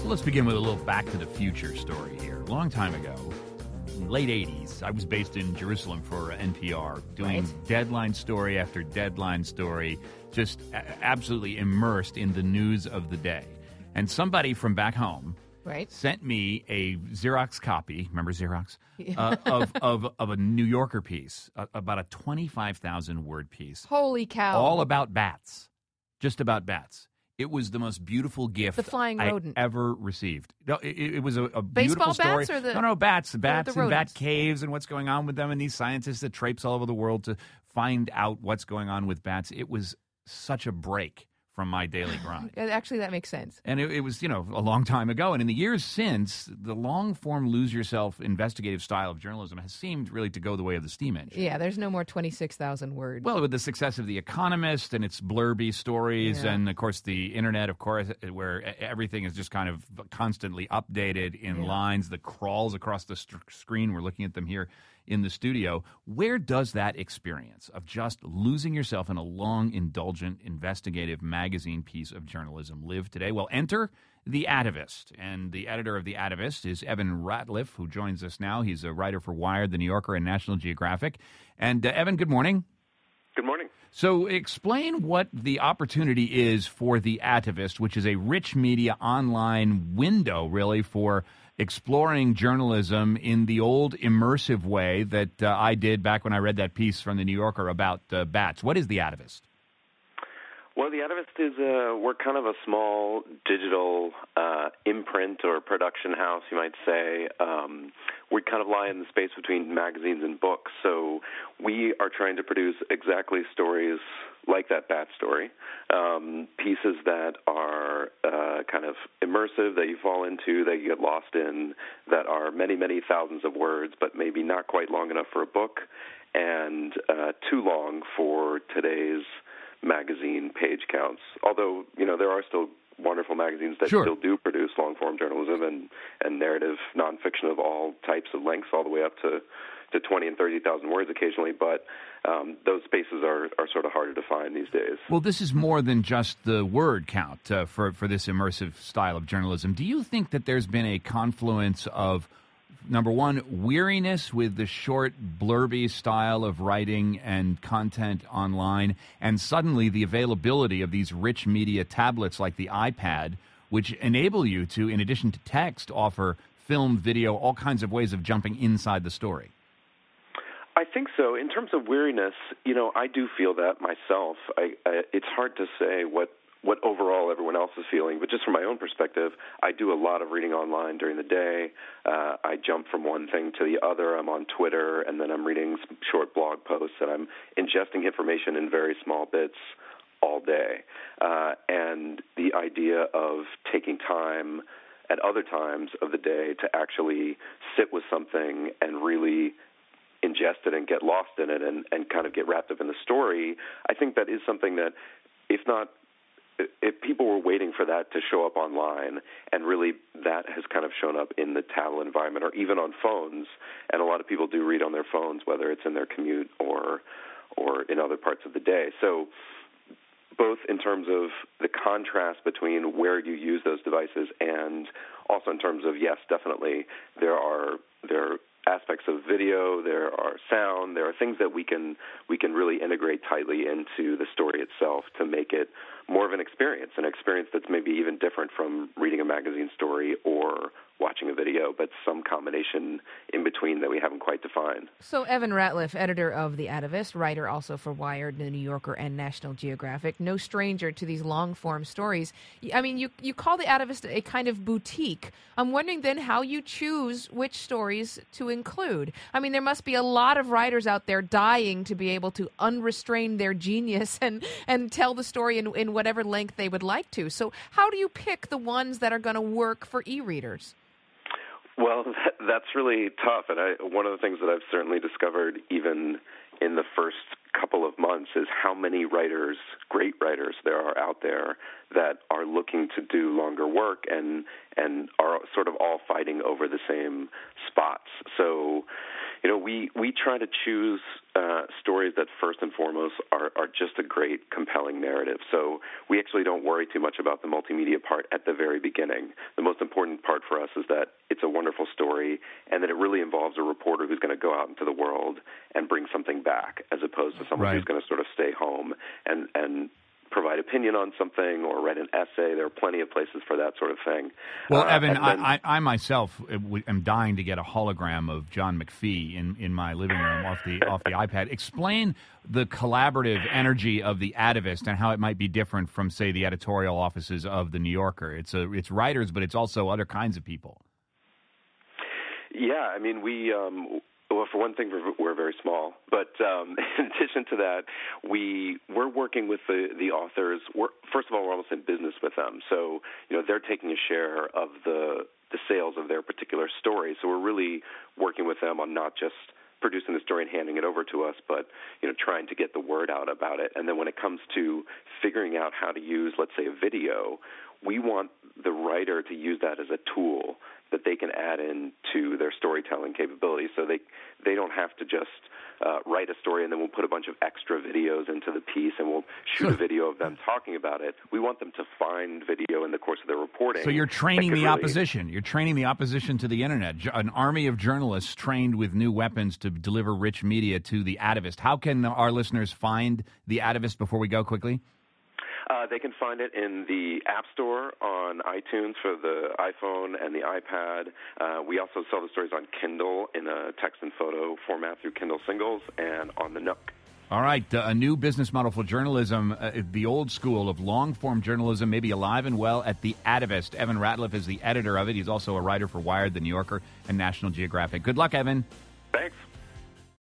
So let's begin with a little Back to the Future story here. A long time ago, in the late 80s, I was based in Jerusalem for NPR, doing deadline story after deadline story, just absolutely immersed in the news of the day. And somebody from back home sent me a Xerox copy, remember Xerox, of a New Yorker piece, about a 25,000-word piece. Holy cow. All about bats, just about bats. It was the most beautiful gift the flying rodent. I ever received. No, it was a baseball beautiful story. Bats or the No, bats and rodents? bat caves and what's going on with them, and these scientists that traipse all over the world to find out what's going on with bats. It was such a break from my daily grind. Actually, that makes sense. And it was, a long time ago. And in the years since, the long-form, lose-yourself investigative style of journalism has seemed really to go the way of the steam engine. Yeah, there's no more 26,000 words. Well, with the success of The Economist and its blurby stories and, of course, the Internet, of course, where everything is just kind of constantly updated in lines that crawls across the screen. We're looking at them here in the studio. Where does that experience of just losing yourself in a long, indulgent, investigative magazine piece of journalism live today? Well, enter The Atavist. And the editor of The Atavist is Evan Ratliff, who joins us now. He's a writer for Wired, The New Yorker, and National Geographic. And Evan, good morning. Good morning. So explain what the opportunity is for The Atavist, which is a rich media online window, really, for exploring journalism in the old immersive way that I did back when I read that piece from The New Yorker about bats. What is The Atavist? Well, The Atavist is we're kind of a small digital imprint or production house, you might say. We kind of lie in the space between magazines and books, so we are trying to produce exactly stories like that bat story, pieces that are kind of immersive, that you fall into, that you get lost in, that are many, many thousands of words, but maybe not quite long enough for a book, and too long for today's magazine page counts. Although, there are still wonderful magazines that still do produce long-form journalism and narrative nonfiction of all types of lengths, all the way up to 20 and 30,000 words occasionally, but those spaces are sort of harder to find these days. Well, this is more than just the word count for this immersive style of journalism. Do you think that there's been a confluence of, number one, weariness with the short, blurby style of writing and content online, and suddenly the availability of these rich media tablets like the iPad, which enable you to, in addition to text, offer film, video, all kinds of ways of jumping inside the story? I think so. In terms of weariness, I do feel that myself. It's hard to say what overall everyone else is feeling, but just from my own perspective, I do a lot of reading online during the day. I jump from one thing to the other. I'm on Twitter, and then I'm reading some short blog posts, and I'm ingesting information in very small bits all day. And the idea of taking time at other times of the day to actually sit with something and really ingest it and get lost in it and kind of get wrapped up in the story, I think that is something that, if people were waiting for that to show up online, and really that has kind of shown up in the tablet environment or even on phones, and a lot of people do read on their phones, whether it's in their commute or in other parts of the day. So both in terms of the contrast between where you use those devices and also in terms of, yes, definitely, there are aspects of video, there are sound, there are things that we can really integrate tightly into the story itself to make it more of an experience that's maybe even different from reading a magazine story or watching a video, but some combination in between that we haven't quite defined. So Evan Ratliff, editor of The Atavist, writer also for Wired, The New Yorker, and National Geographic, no stranger to these long-form stories. I mean, you call The Atavist a kind of boutique. I'm wondering then how you choose which stories to include. I mean, there must be a lot of writers out there dying to be able to unrestrain their genius and tell the story in whatever length they would like to. So how do you pick the ones that are going to work for e-readers? Well, that's really tough, and one of the things that I've certainly discovered even in the first couple of months is how many writers, great writers, there are out there that are looking to do longer work and are sort of all fighting over the same spots. So, we try to choose stories that first and foremost are just a great, compelling narrative. So we actually don't worry too much about the multimedia part at the very beginning. The most important part for us is that it's a wonderful story and that it really involves a reporter who's going to go out into the world and bring something back, as opposed to someone who's going to sort of stay home and provide opinion on something or write an essay. There are plenty of places for that sort of thing. Well, Evan, I myself am dying to get a hologram of John McPhee in my living room off the iPad. Explain the collaborative energy of the Atavist and how it might be different from, say, the editorial offices of the New Yorker. It's writers, but it's also other kinds of people. Yeah, I mean, well, for one thing, we're very small. But in addition to that, we're working with the authors. First of all, we're almost in business with them. So, they're taking a share of the sales of their particular story. So we're really working with them on not just producing the story and handing it over to us, but trying to get the word out about it. And then when it comes to figuring out how to use, let's say, a video, we want the writer to use that as a tool that they can add into their storytelling capabilities, so they don't have to just write a story and then we'll put a bunch of extra videos into the piece and we'll shoot a video of them talking about it. We want them to find video in the course of their reporting. So you're training the opposition. You're training the opposition to the Internet. An army of journalists trained with new weapons to deliver rich media to the Atavist. How can our listeners find the Atavist before we go quickly? They can find it in the App Store on iTunes for the iPhone and the iPad. We also sell the stories on Kindle in a text and photo format through Kindle Singles and on the Nook. All right, a new business model for journalism, the old school of long-form journalism, maybe alive and well at the Atavist. Evan Ratliff is the editor of it. He's also a writer for Wired, The New Yorker, and National Geographic. Good luck, Evan.